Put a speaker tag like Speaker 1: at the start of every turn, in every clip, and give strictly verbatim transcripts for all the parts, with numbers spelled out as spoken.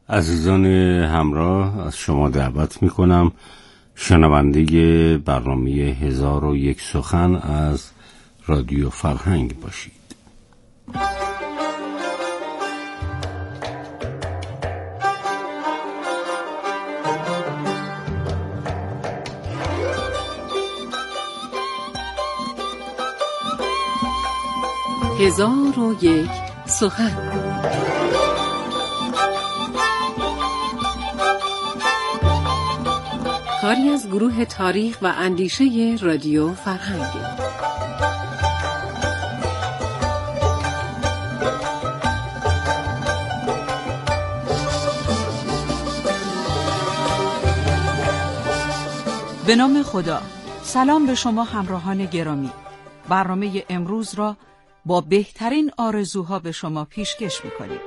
Speaker 1: عزیزان همراه، از شما دعوت می کنم شنونده برنامه هزار و یک سخن از رادیو فرهنگ باشید.
Speaker 2: هزار و یک سخن. کاری از گروه تاریخ و اندیشه رادیو فرهنگ.
Speaker 3: به نام خدا. سلام به شما همراهان گرامی. برنامه امروز را با بهترین آرزوها به شما پیشکش می‌کنیم.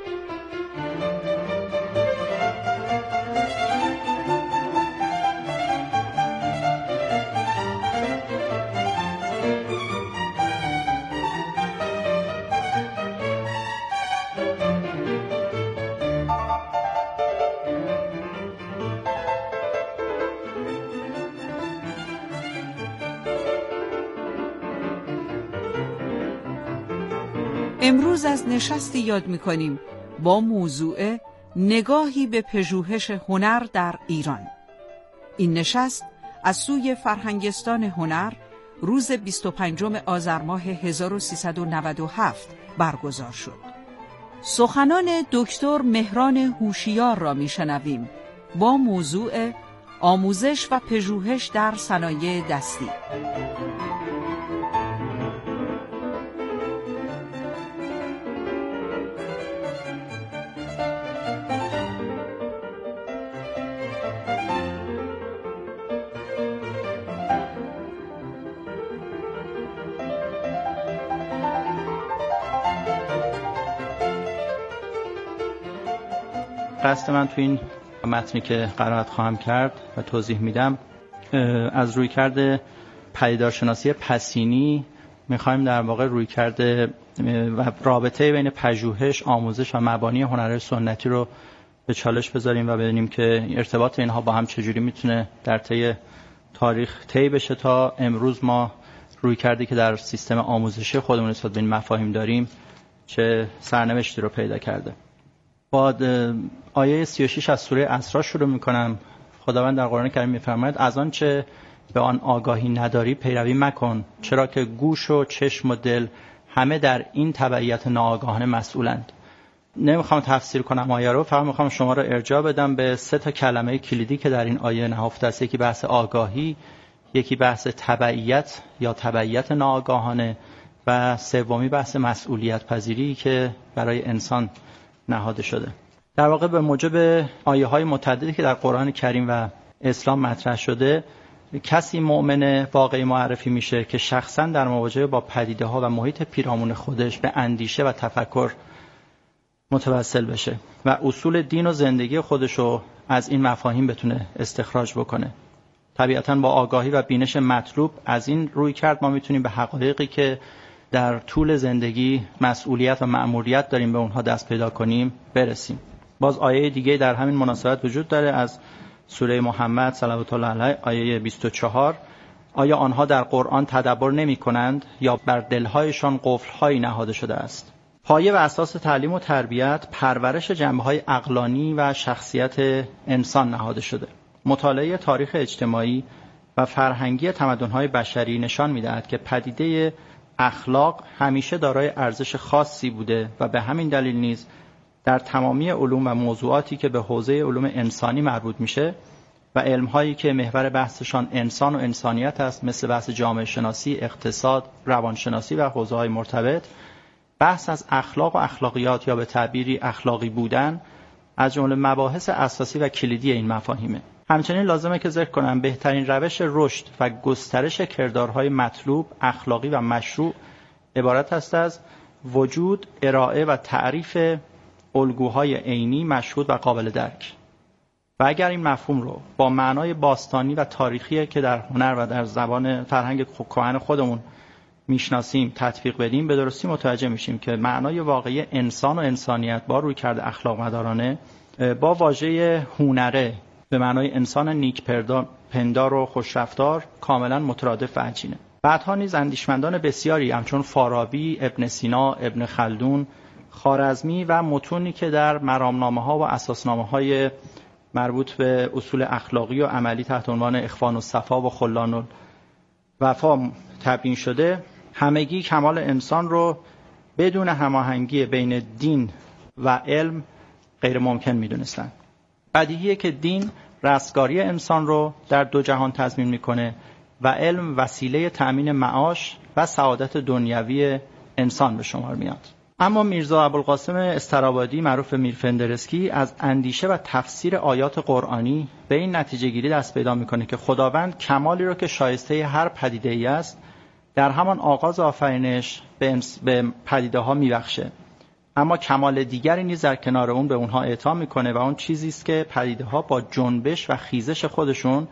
Speaker 3: امروز از نشستی یاد می‌کنیم با موضوع نگاهی به پژوهش هنر در ایران. این نشست از سوی فرهنگستان هنر روز بیست و پنجم آذر ماه هزار و سیصد و نود و هفت برگزار شد. سخنان دکتر مهران هوشیار را میشنویم با موضوع آموزش و پژوهش در صنایع دستی.
Speaker 4: قصد من تو این متنی که قرائت خواهم کرد و توضیح میدم از رویکرد پدیدارشناسی پسینی میخوایم در واقع رویکرد و رابطه بین پژوهش، آموزش و مبانی هنر سنتی رو به چالش بذاریم و ببینیم که ارتباط اینها با هم چجوری میتونه در طی تاریخ طی بشه تا امروز ما رویکردی که در سیستم آموزشی خودمون نسبت به این مفاهیم داریم چه سرنوشتی رو پیدا کرده. با آیه سی و شش از سوره اسراء شروع میکنم. خداوند در قرآن کریم میفرماید از آن چه به آن آگاهی نداری پیروی مکن، چرا که گوش و چشم و دل همه در این تبعیت ناآگاهانه مسئولند. نمیخوام تفسیر کنم آیه رو، فقط میخوام شما رو ارجاع بدم به سه تا کلمه کلیدی که در این آیه نهفته است. یکی بحث آگاهی، یکی بحث تبعیت یا تبعیت ناآگاهانه و سومی بحث مسئولیت پذیری که برای انسان نهاده شده. در واقع به موجب آیه‌های متعددی که در قرآن کریم و اسلام مطرح شده، کسی مؤمن واقعی معرفی میشه که شخصا در مواجهه با پدیده‌ها و محیط پیرامون خودش به اندیشه و تفکر متوسل بشه و اصول دین و زندگی خودش رو از این مفاهیم بتونه استخراج بکنه. طبیعتاً با آگاهی و بینش مطلوب از این روی کرد ما میتونیم به حقایقی که در طول زندگی مسئولیت و مأموریت داریم به اونها دست پیدا کنیم برسیم. باز آیه دیگه در همین مناسبت وجود داره از سوره محمد صلوات الله علیه، آیه بیست و چهار. آیا آنها در قرآن تدبر نمی کنند یا بر دلهایشان قفل‌هایی نهاده شده است؟ پایه و اساس تعلیم و تربیت پرورش جنبه‌های عقلانی و شخصیت انسان نهاده شده. مطالعه تاریخ اجتماعی و فرهنگی تمدن‌های بشری نشان می‌دهد که پدیده اخلاق همیشه دارای ارزش خاصی بوده و به همین دلیل نیز در تمامی علوم و موضوعاتی که به حوزه علوم انسانی مربوط میشه و علم‌هایی که محور بحثشان انسان و انسانیت است، مثل بحث جامعه شناسی، اقتصاد، روانشناسی و حوزه‌های مرتبط، بحث از اخلاق و اخلاقیات یا به تعبیری اخلاقی بودن از جمله مباحث اساسی و کلیدی این مفاهیمه. همچنین لازمه که ذکر کنم بهترین روش رشد و گسترش کردارهای مطلوب، اخلاقی و مشروع عبارت است از وجود، ارائه و تعریف الگوهای عینی، مشهود و قابل درک. و اگر این مفهوم رو با معنای باستانی و تاریخی که در هنر و در زبان فرهنگ کهن خودمون میشناسیم تطبیق بدیم، به درستی متوجه میشیم که معنای واقعی انسان و انسانیت با رویکرد اخلاق مدارانه با واژه هنره به معنای انسان نیک پندار و خوشرفتار کاملا مترادف و عجینه. بعدها نیز اندیشمندان بسیاری همچون فارابی، ابن سینا، ابن خلدون، خوارزمی و متونی که در مرامنامه‌ها و اساسنامه‌های مربوط به اصول اخلاقی و عملی تحت عنوان اخوان الصفا و خلان الوفا تبیین شده، همگی کمال انسان رو بدون هماهنگی بین دین و علم غیر ممکن می‌دونستند. بدیهیه که دین رستگاری انسان رو در دو جهان تضمین میکنه و علم وسیله تأمین معاش و سعادت دنیوی انسان به شمار میاد. اما میرزا ابوالقاسم استرابادی معروف به میر فندرسکی از اندیشه و تفسیر آیات قرآنی به این نتیجه گیری دست پیدا میکنه که خداوند کمالی رو که شایسته هر پدیده‌ای است در همان آغاز آفرینش به پدیده ها میبخشه، اما کمال دیگری نیز در کنار اون به اونها اعطا میکنه و اون چیزی است که پدیده ها با جنبش و خیزش خودشون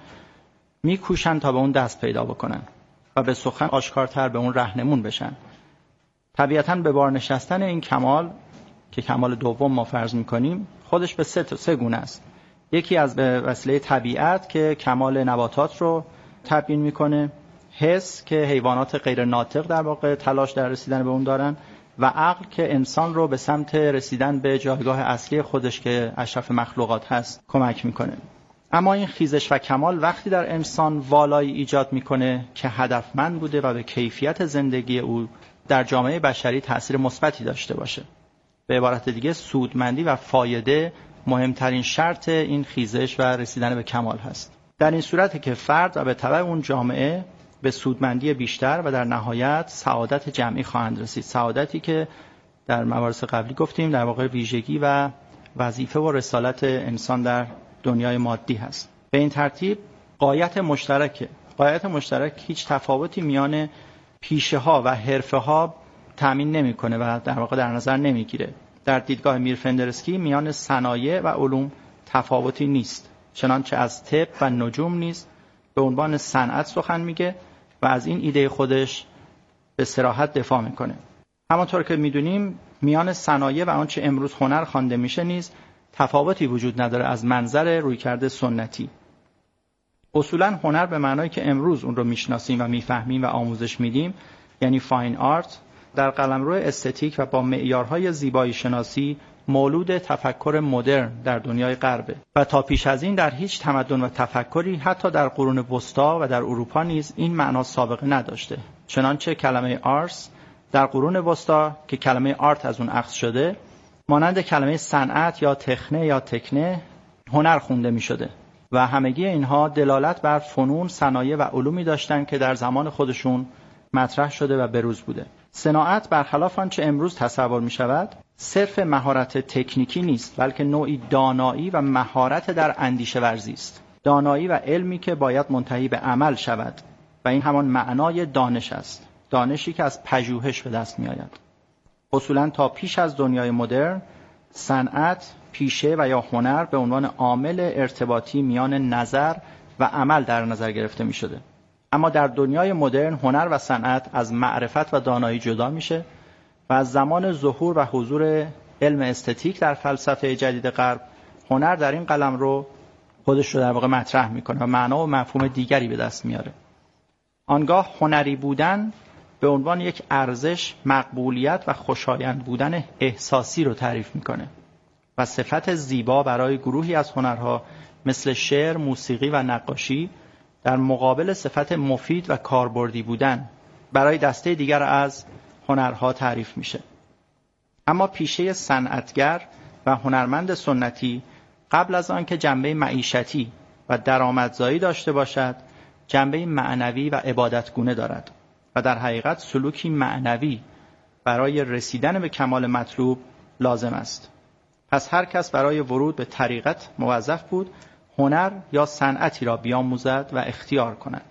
Speaker 4: میکوشن تا به اون دست پیدا بکنن و به سخن آشکارتر به اون رهنمون بشن. طبیعتاً به بار نشستن این کمال که کمال دوم ما فرض میکنیم خودش به سه, سه گونه است. یکی از به وسیله طبیعت که کمال نباتات رو تبیین میکنه، حس که حیوانات غیر ناطق در واقع تلاش در رسیدن به اون دارن، و عقل که انسان رو به سمت رسیدن به جایگاه اصلی خودش که اشرف مخلوقات هست کمک میکنه. اما این خیزش و کمال وقتی در انسان والایی ایجاد میکنه که هدفمند بوده و به کیفیت زندگی او در جامعه بشری تأثیر مثبتی داشته باشه. به عبارت دیگه سودمندی و فایده مهمترین شرط این خیزش و رسیدن به کمال هست. در این صورت که فرد و به تبع اون جامعه به سودمندی بیشتر و در نهایت سعادت جمعی خواهند رسید. سعادتی که در مباحث قبلی گفتیم در واقع ویژگی و وظیفه و رسالت انسان در دنیای مادی هست. به این ترتیب غایت مشترک غایت مشترک هیچ تفاوتی میان پیشه ها و حرفه ها تامین نمیکنه و در واقع در نظر نمیگیره. در دیدگاه میر فندرسکی میان صنایع و علوم تفاوتی نیست، چنانچه از طب و نجوم نیز به عنوان صنعت سخن میگه و از این ایده خودش به صراحت دفاع میکنه. همانطور که میدونیم میان صنایع و آنچه امروز هنر خوانده میشه نیز تفاوتی وجود نداره از منظر رویکرد سنتی. اصولا هنر به معنایی که امروز اون رو میشناسیم و میفهمیم و آموزش میدیم، یعنی فاین آرت، در قلمرو استتیک و با معیارهای زیبایی شناسی مولود تفکر مدرن در دنیای غربه و تا پیش از این در هیچ تمدن و تفکری حتی در قرون وسطا و در اروپا نیز این معنا سابقه نداشته. چنانچه کلمه آرس در قرون وسطا که کلمه آرت از اون اخذ شده مانند کلمه صنعت یا تکنه یا تکنه هنر خونده می شده و همگی اینها دلالت بر فنون، صنایع و علومی داشتن که در زمان خودشون مطرح شده و بروز بوده. صناعت برخلاف آنچه امروز تصور می شود صرف مهارت تکنیکی نیست، بلکه نوعی دانایی و مهارت در اندیشه ورزی است. دانایی و علمی که باید منتهی به عمل شود و این همان معنای دانش است. دانشی که از پژوهش به دست می آید. اصولاً تا پیش از دنیای مدرن صنعت، پیشه و یا هنر به عنوان عامل ارتباطی میان نظر و عمل در نظر گرفته می شده. اما در دنیای مدرن هنر و صنعت از معرفت و دانایی جدا میشه و از زمان ظهور و حضور علم استتیک در فلسفه جدید غرب هنر در این قلمرو خودش رو در واقع مطرح میکنه و معنا و مفهوم دیگری به دست میاره. آنگاه هنری بودن به عنوان یک ارزش، مقبولیت و خوشایند بودن احساسی رو تعریف میکنه و صفت زیبا برای گروهی از هنرها مثل شعر، موسیقی و نقاشی در مقابل صفت مفید و کاربردی بودن برای دسته دیگر از هنرها تعریف میشه. اما پیشه صنعتگر و هنرمند سنتی قبل از آن که جنبه معیشتی و درآمدزایی داشته باشد، جنبه معنوی و عبادتگونه دارد و در حقیقت سلوکی معنوی برای رسیدن به کمال مطلوب لازم است. پس هر کس برای ورود به طریقت موظف بود هنر یا صنعتی را بیاموزد و اختیار کند.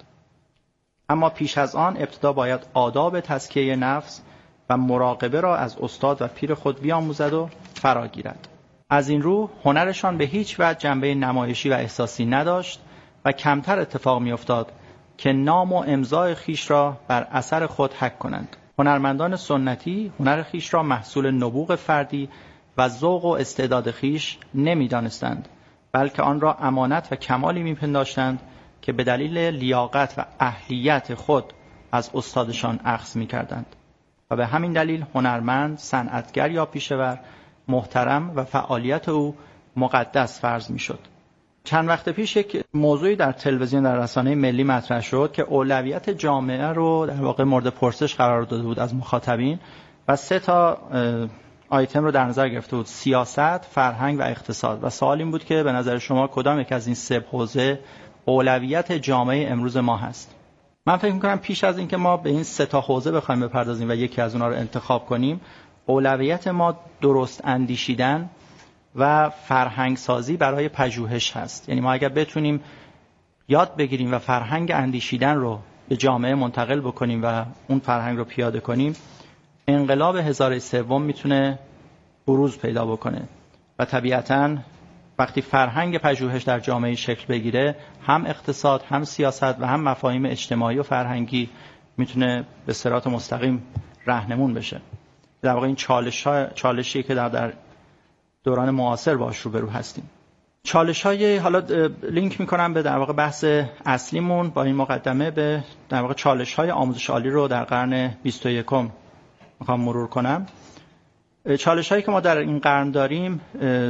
Speaker 4: اما پیش از آن ابتدا باید آداب تزکیه نفس و مراقبه را از استاد و پیر خود بیاموزد و فرا گیرد. از این رو هنرشان به هیچ وجه جنبه نمایشی و احساسی نداشت و کمتر اتفاق می افتاد که نام و امضای خیش را بر اثر خود حک کنند. هنرمندان سنتی هنر خیش را محصول نبوغ فردی و ذوق و استعداد خویش نمی‌دانستند، بلکه آن را امانت و کمالی می‌پنداشتند که به دلیل لیاقت و اهلیت خود از استادشان اخذ می‌کردند و به همین دلیل هنرمند، صنعتگر یا پیشه‌ور محترم و فعالیت او مقدس فرض می‌شد. چند وقت پیش یک موضوعی در تلویزیون در رسانه ملی مطرح شد که اولویت جامعه رو در واقع مورد پرسش قرار داده بود از مخاطبین و سه تا آیتم رو در نظر گرفته بود: سیاست، فرهنگ و اقتصاد. و سوال این بود که به نظر شما کدام یک از این سه حوزه اولویت جامعه امروز ما هست؟ من فکر می‌کنم پیش از اینکه ما به این سه تا حوزه بخوایم بپردازیم و یکی از اونها رو انتخاب کنیم، اولویت ما درست اندیشیدن و فرهنگ سازی برای پژوهش هست. یعنی ما اگر بتونیم یاد بگیریم و فرهنگ اندیشیدن رو به جامعه منتقل بکنیم و اون فرهنگ رو پیاده کنیم، انقلاب هزاره سوم میتونه بروز پیدا بکنه و طبیعتاً وقتی فرهنگ پژوهش در جامعه شکل بگیره، هم اقتصاد، هم سیاست و هم مفاهیم اجتماعی و فرهنگی میتونه به صراط مستقیم راهنمون بشه. در واقع این چالش ها چالشی که در, در دوران معاصر باش روبرو هستیم. چالش های حالا لینک میکنم به در واقع بحث اصلیمون با این مقدمه به در واقع چالش های آموزش عالی رو در قرن بیست و یکم میخوام مرور کنم. چالش هایی که ما در این قرن داریم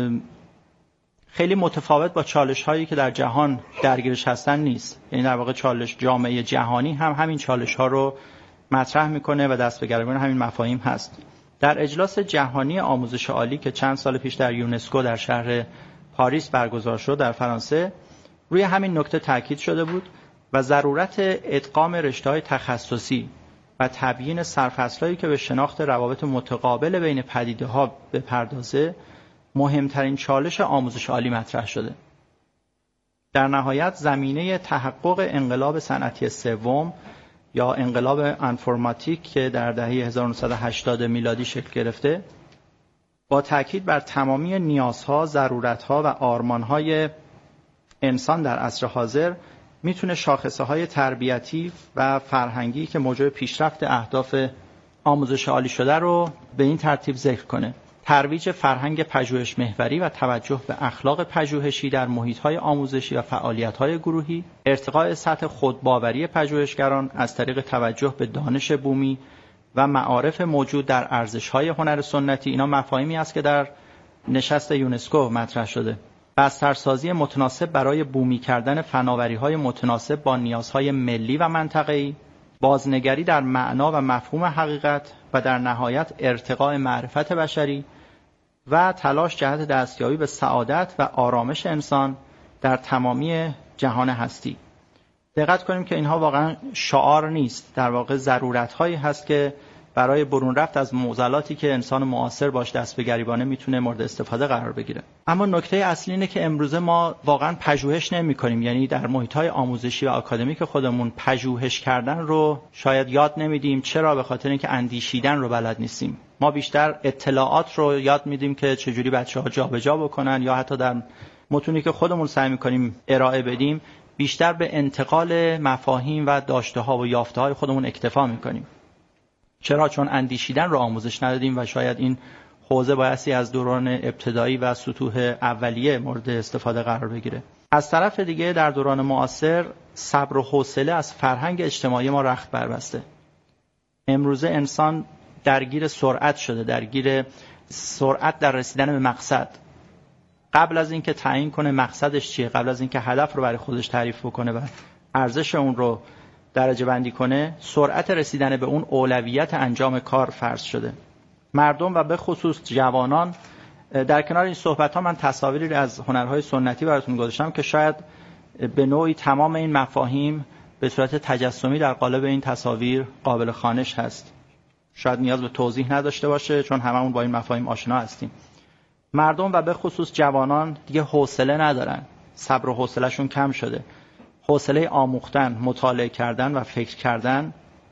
Speaker 4: خیلی متفاوت با چالش هایی که در جهان درگیرش هستن نیست. یعنی در واقع چالش جامعه جهانی هم همین چالش ها رو مطرح میکنه و دست به گریبان همین مفاهیم هست. در اجلاس جهانی آموزش عالی که چند سال پیش در یونسکو در شهر پاریس برگزار شد در فرانسه، روی همین نکته تاکید شده بود و ضرورت ادغام رشته‌های تخصصی و تبیین سرفصل‌هایی که به شناخت روابط متقابل بین پدیده‌ها بپردازه مهمترین چالش آموزش عالی مطرح شده. در نهایت زمینه تحقق انقلاب صنعتی سوم یا انقلاب انفرماتیک که در دهه هزار و نهصد و هشتاد میلادی شکل گرفته، با تاکید بر تمامی نیازها، ضرورتها و آرمانهای انسان در عصر حاضر میتونه شاخصه‌های تربیتی و فرهنگی که موجب پیشرفت اهداف آموزش عالی شده رو به این ترتیب ذکر کنه: ترویج فرهنگ پژوهش محوری و توجه به اخلاق پژوهشی در محیط‌های آموزشی و فعالیت‌های گروهی، ارتقاء سطح خودباوری پژوهشگران از طریق توجه به دانش بومی و معارف موجود در ارزش‌های هنر سنتی. اینا مفاهیمی است که در نشست یونسکو مطرح شده. بسترسازی متناسب برای بومی کردن فناوری‌های متناسب با نیازهای ملی و منطقه‌ای، بازنگری در معنا و مفهوم حقیقت و در نهایت ارتقاء معرفت بشری و تلاش جهت دستیابی به سعادت و آرامش انسان در تمامی جهان هستی. دقت کنیم که اینها واقعا شعار نیست، در واقع ضرورت‌هایی هست که برای برون رفت از معضلاتی که انسان معاصر باش دست به گریبانه میتونه مورد استفاده قرار بگیره. اما نکته اصلی اینه که امروزه ما واقعا پژوهش نمی‌کنیم، یعنی در محیط‌های آموزشی و آکادمیک خودمون پژوهش کردن رو شاید یاد نمیدیم. چرا؟ به خاطر اینکه اندیشیدن رو بلد نیستیم. ما بیشتر اطلاعات رو یاد میدیم که چجوری بچه‌ها جابجا بکنن، یا حتی در متونی که خودمون سعی می‌کنیم ارائه بدیم بیشتر به انتقال مفاهیم و داشته‌ها و یافته‌های خودمون اکتفا می‌کنیم. چرا؟ چون اندیشیدن رو آموزش ندادیم و شاید این حوزه بایستی از دوران ابتدایی و سطوح اولیه مورد استفاده قرار بگیره. از طرف دیگه در دوران معاصر صبر و حوصله از فرهنگ اجتماعی ما رخت بربسته. امروزه انسان درگیر سرعت شده، درگیر سرعت در رسیدن به مقصد. قبل از اینکه تعیین کنه مقصدش چیه، قبل از اینکه هدف رو برای خودش تعریف بکنه و ارزش اون رو درجه بندی کنه، سرعت رسیدن به اون اولویت انجام کار فرض شده. مردم و به خصوص جوانان، در کنار این صحبت ها من تصاویری از هنرهای سنتی براتون گذاشتم که شاید به نوعی تمام این مفاهیم به صورت تجسمی در قالب این تصاویر قابل خوانش هست. شاید نیاز به توضیح نداشته باشه چون هممون با این مفاهیم آشنا هستیم. مردم و به خصوص جوانان دیگه حوصله ندارن، صبر و حوصله‌شون کم شده. حوصله آموختن، مطالعه کردن و فکر کردن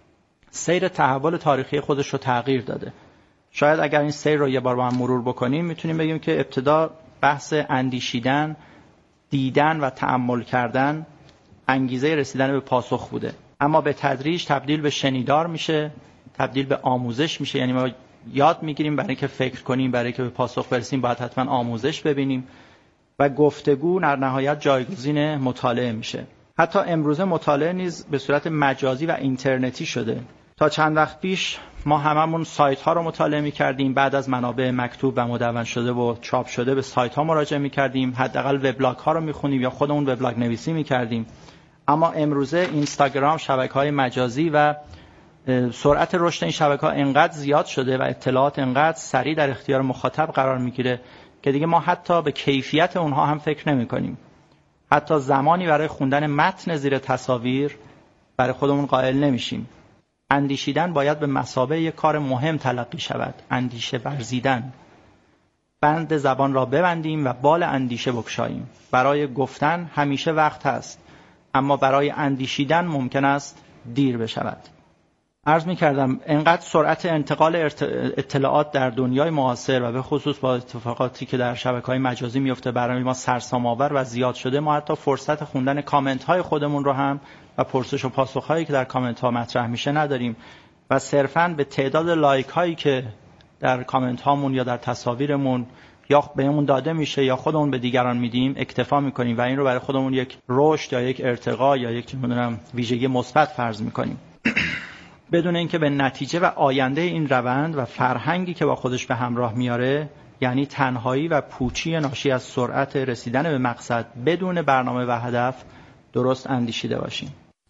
Speaker 4: سیر تحول تاریخی خودش رو تغییر داده. شاید اگر این سیر رو یه بار با هم مرور بکنیم میتونیم بگیم که ابتدا بحث اندیشیدن، دیدن و تأمل کردن انگیزه رسیدن به پاسخ بوده، اما به تدریج تبدیل به شنیدار میشه، تبدیل به آموزش میشه. یعنی ما یاد میگیریم، برای اینکه فکر کنیم، برای اینکه به پاسخ برسیم باید حتما آموزش ببینیم و گفتگو در نهایت جایگزین مطالعه میشه. حتی امروزه مطالعه نیز به صورت مجازی و اینترنتی شده. تا چند وقت پیش ما هممون سایت ها رو مطالعه می‌کردیم، بعد از منابع مکتوب و مدون شده و چاپ شده به سایت ها مراجعه می‌کردیم، حداقل وبلاگ ها رو می‌خونیم یا خودمون وبلاگ نویسی می‌کردیم. اما امروزه اینستاگرام، شبکه‌های مجازی و سرعت رشد این شبکه‌ها انقدر زیاد شده و اطلاعات انقدر سریع در اختیار مخاطب قرار می‌گیره که دیگه ما حتی به کیفیت اونها هم فکر نمی‌کنیم. حتی زمانی برای خوندن متن زیر تصاویر برای خودمون قائل نمیشیم. اندیشیدن باید به مثابه یک کار مهم تلقی شود. اندیشه ورزیدن. بند زبان را ببندیم و بال اندیشه بگشاییم. برای گفتن همیشه وقت هست، اما برای اندیشیدن ممکن است دیر بشود. عرض می کردم انقدر سرعت انتقال اطلاعات در دنیای معاصر و به خصوص با اتفاقاتی که در شبکه‌های مجازی میفته برای ما سرسام‌آور و زیاد شده، ما حتی فرصت خوندن کامنت‌های خودمون رو هم و پرسش و پاسخ‌هایی که در کامنت‌ها مطرح میشه نداریم و صرفاً به تعداد لایک هایی که در کامنت هامون یا در تصاویرمون یا بهمون داده میشه یا خودمون به دیگران میدیم اکتفا میکنیم و این رو برای خودمون یک رشد یا یک ارتقا یا یک چه ویژگی مثبت فرض میکنیم بدون اینکه به نتیجه و آینده این روند و فرهنگی که با خودش به همراه میاره، یعنی تنهایی و پوچی ناشی از سرعت رسیدن به مقصد بدون برنامه و هدف درست اندیشیده باشیم.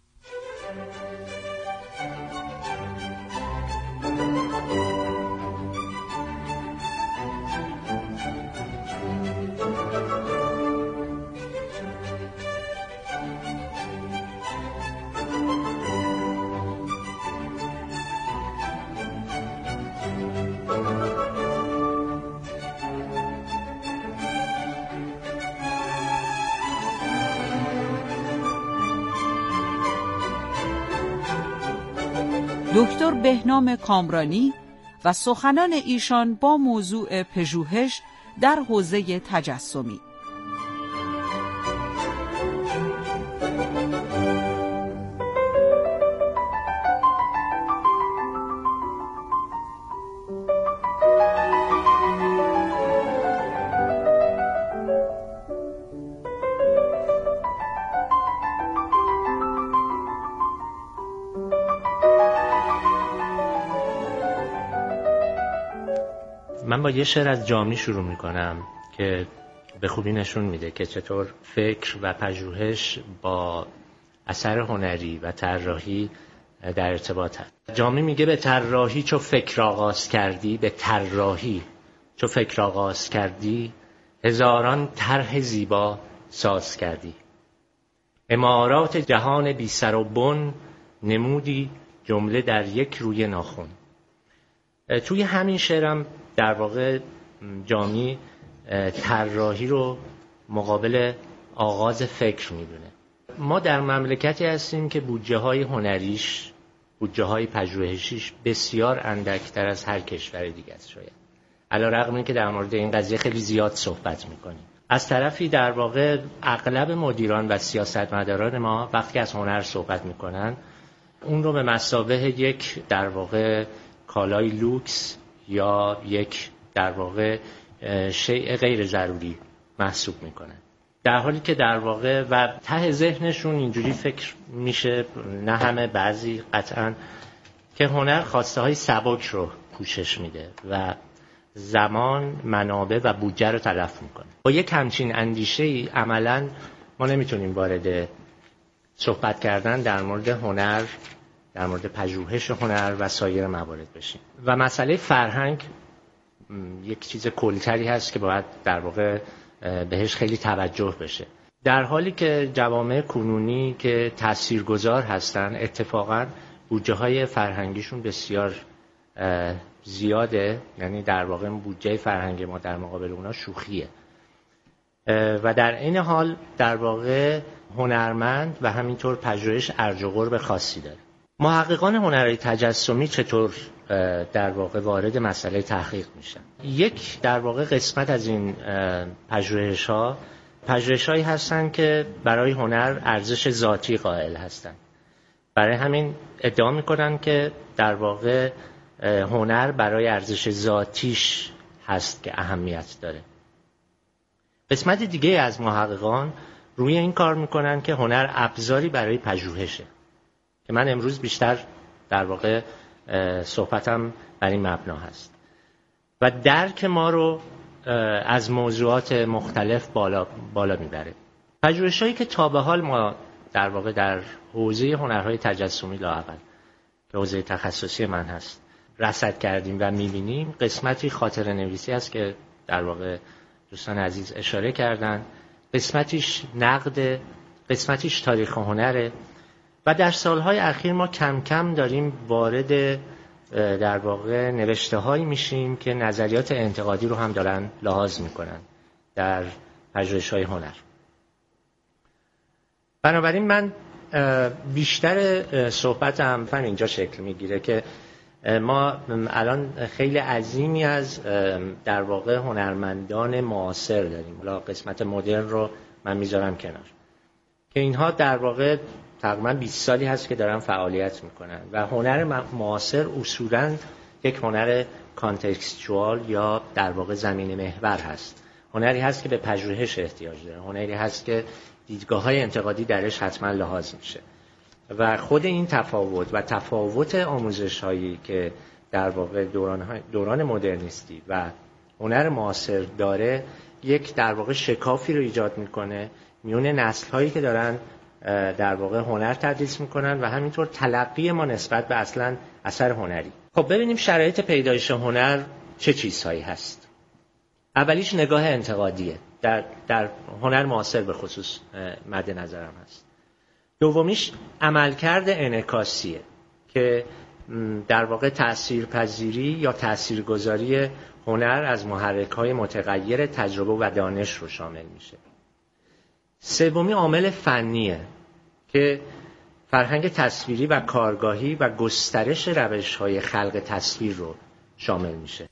Speaker 3: دکتر بهنام کامرانی و سخنان ایشان با موضوع پژوهش در حوزه تجسمی.
Speaker 5: من با یه شعر از جامی شروع میکنم که به خوبی نشون میده که چطور فکر و پژوهش با اثر هنری و طراحی در ارتباط هست. جامی میگه به طراحی چو فکر آغاز کردی، به طراحی چو فکر آغاز کردی، هزاران طرح زیبا ساز کردی. عمارات جهان بی سر و بن، نمودی جمله در یک روی ناخن. توی همین شعرم در واقع جامی طراحی رو مقابل آغاز فکر میدونه. ما در مملکتی هستیم که بودجه های هنریش، بودجه های پژوهشیش بسیار اندکتر از هر کشور دیگه است شاید. علی‌رغم اینکه در مورد این قضیه خیلی زیاد صحبت میکنیم. از طرفی در واقع اغلب مدیران و سیاستمداران ما وقتی از هنر صحبت میکنن اون رو به مثابه یک در واقع کالای لوکس یا یک در واقع شیء غیر ضروری محسوب میکنن، در حالی که در واقع و ته ذهنشون اینجوری فکر میشه، نه همه، بعضی قطعا، که هنر خواسته های سبک رو پوشش میده و زمان، منابع و بودجه رو تلف میکنه. با یک همچین اندیشه‌ای عملاً ما نمیتونیم وارد صحبت کردن در مورد هنر، در مورد پژوهش هنر و سایر موارد بشیم. و مسئله فرهنگ یک چیز کلی‌تری هست که باید در واقع بهش خیلی توجه بشه. در حالی که جوامع کنونی که تاثیرگذار هستن اتفاقاً بودجه های فرهنگیشون بسیار زیاده، یعنی در واقع بودجه فرهنگ ما در مقابل اونا شوخیه و در این حال در واقع هنرمند و همینطور پژوهش ارج و قرب خاصی داره. محققان هنرهای تجسمی چطور در واقع وارد مسئله تحقیق میشن؟ یک در واقع قسمت از این پژوهش ها پژوهش هایی هستن که برای هنر ارزش ذاتی قائل هستن. برای همین ادعا میکنن که در واقع هنر برای ارزش ذاتیش هست که اهمیت داره. قسمت دیگه از محققان روی این کار میکنن که هنر ابزاری برای پژوهشه، که من امروز بیشتر در واقع صحبتم بر این مبنا هست و درک ما رو از موضوعات مختلف بالا بالا میبره. پژوهش‌هایی که تا به حال ما در واقع در حوزه هنرهای تجسمی لااقل که حوزه تخصصی من هست رصد کردیم و میبینیم، قسمتی خاطره نویسی است که در واقع دوستان عزیز اشاره کردن، قسمتیش نقد، قسمتیش تاریخ هنره و در سالهای اخیر ما کم کم داریم وارد در واقع نوشته هایی میشیم که نظریات انتقادی رو هم دارن لحاظ میکنن در پژوهش های هنر. بنابراین من بیشتر صحبتم من اینجا شکل میگیره که ما الان خیلی عظیمی از در واقع هنرمندان معاصر داریم، حالا قسمت مدرن رو من میذارم کنار، که اینها در واقع تقریبا بیست سالی هست که دارن فعالیت میکنن و هنر معاصر اصولاً یک هنر کانتکستوال یا در واقع زمین محور هست. هنری هست که به پژوهش احتیاج داره، هنری هست که دیدگاه‌های انتقادی درش حتما لحاظ میشه و خود این تفاوت و تفاوت آموزش‌هایی که در واقع دوران دوران مدرنیستی و هنر معاصر داره یک در واقع شکافی رو ایجاد میکنه میون نسل‌هایی که دارن در واقع هنر تدریس میکنن و همینطور تلقی ما نسبت به اصلا اثر هنری. خب ببینیم شرایط پیدایش هنر چه چیزهایی هست. اولیش نگاه انتقادیه، در در هنر معاصر به خصوص مد نظرم هست. دومیش عملکرد انعکاسیه که در واقع تأثیرپذیری یا تأثیرگذاری هنر از محرک‌های متغیر تجربه و دانش رو شامل میشه. سومی عامل فنیه که فرهنگ تصویری و کارگاهی و گسترش روش‌های خلق تصویر رو شامل میشه.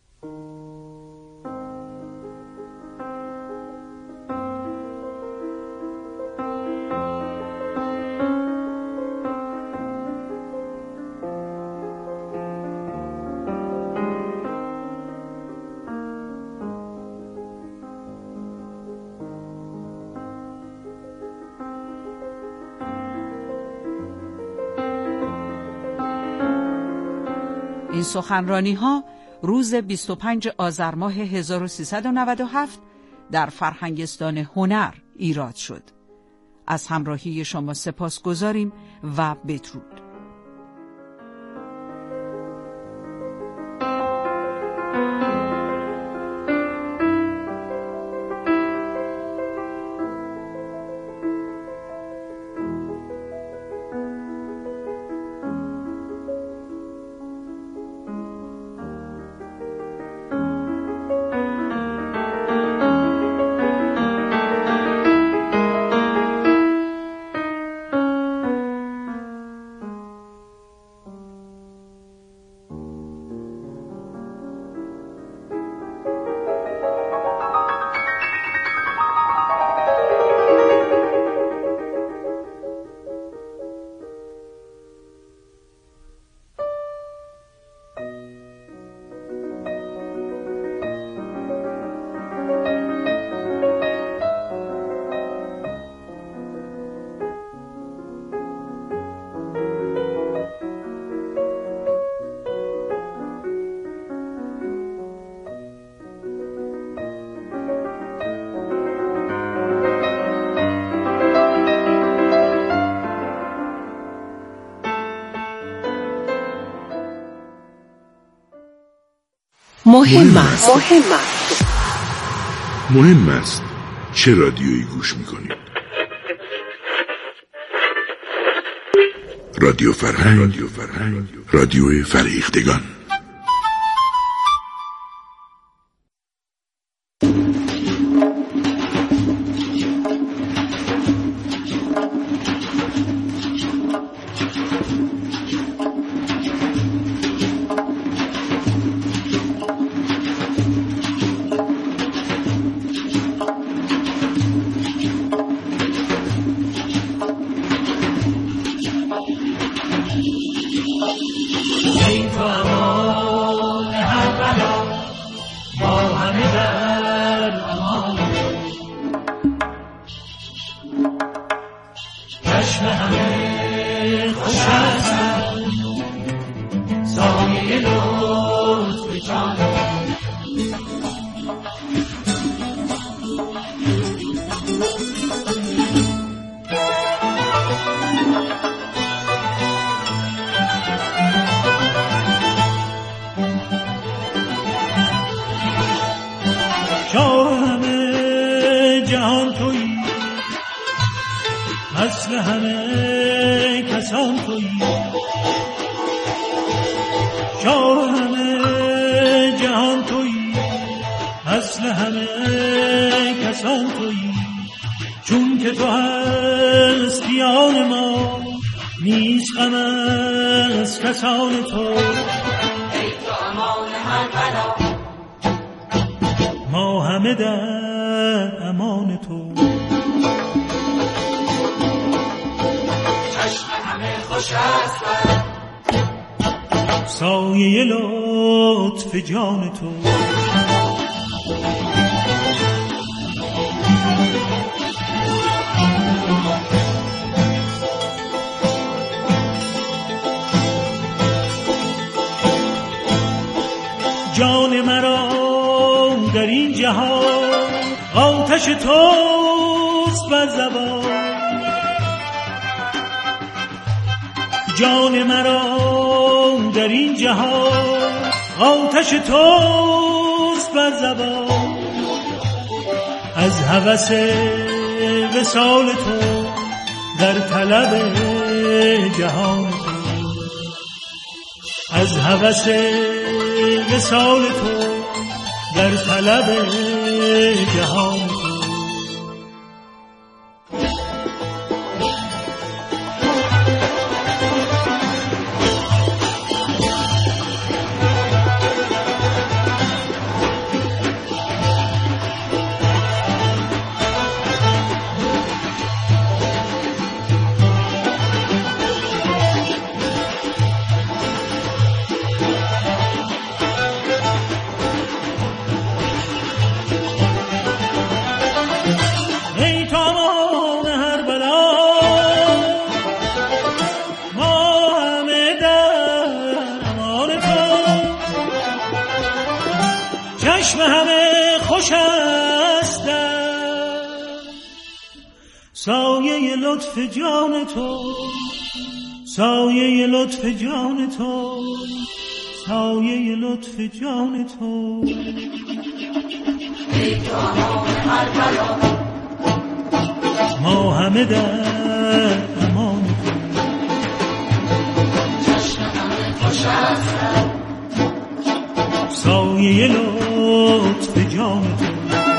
Speaker 3: این سخنرانی ها روز بیست و پنجم آذر ماه هزار و سیصد و نود و هفت در فرهنگستان هنر ایراد شد. از همراهی شما سپاس گذاریم و بدرود.
Speaker 2: مهم است. مهم است.
Speaker 6: مهم است چه رادیویی گوش میکنید؟ رادیو فرهنگ، رادیو فرهنگ، رادیو فرهیختگان.
Speaker 7: Hey, come on. شاه همه جهان تویی، اصل همه کسان تویی. شاه همه جهان تویی، اصل همه کسان تویی. چون که تو هستیان ما، نیست غم از کسان تو. ای تو امان هر بلا، ما همه در امان تو. چشم همه خوش است، سایه لطف جان تو. جان مرا در این جهان، آتش توست بر زبان. جان مرا در این جهان، آتش توست بر زبان. از هوس وصال تو، در طلب جهان تو. از هوس وصال تو، در طلب جهان تو. چشم همه خوش است، سایه لطف جان تو. سایه لطف جان تو، سایه لطف جان تو. ای تو امان هر بلا، ما همه در امان تو. چشم همه خوش است، سایه لطف جان تو.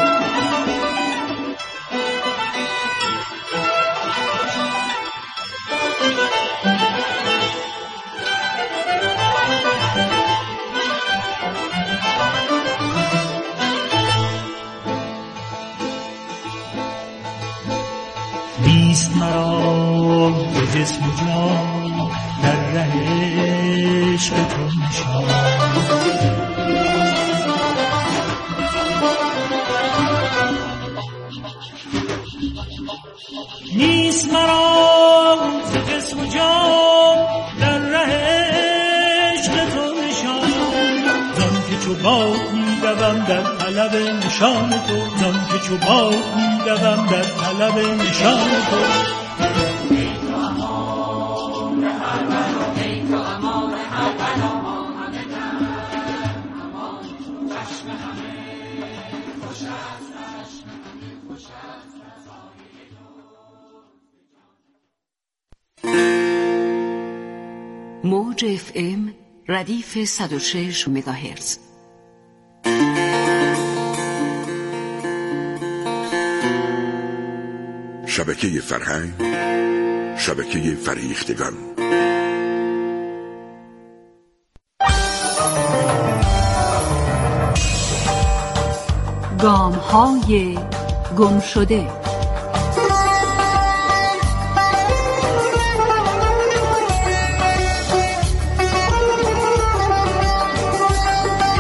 Speaker 7: نیست مرا به جسم و جان، در ره عشق تو نشان. نیست مرا ز جسم و جان، در ره عشق تو نشان. زان که چو باد می‌دوم در طلب نشان تو. زان که چو باد می‌دوم در طلب نشان تو. ای تو امان هر بلا، ای تو امان هر بلا، ما همه در امان تو. چشم همه خوش است، چشم همه خوش است.
Speaker 2: موج اف ام ردیف صد و شش مگاهرتز.
Speaker 6: شبکه فرهنگ، شبکه فریختگان.
Speaker 2: گام های گم شده.